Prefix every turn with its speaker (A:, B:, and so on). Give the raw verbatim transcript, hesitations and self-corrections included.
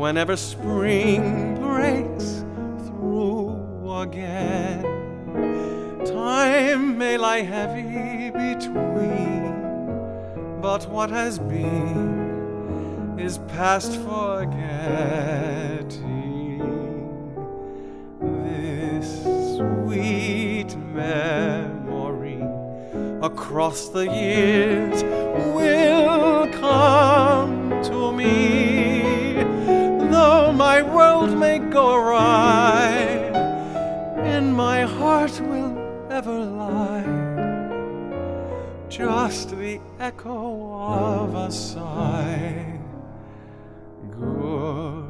A: whenever spring breaks through again. Time may lie heavy between, but what has been is past forgetting. This sweet memory across the years will come to me, though my world may go awry, in my heart will ever lie just the echo of a sigh. Good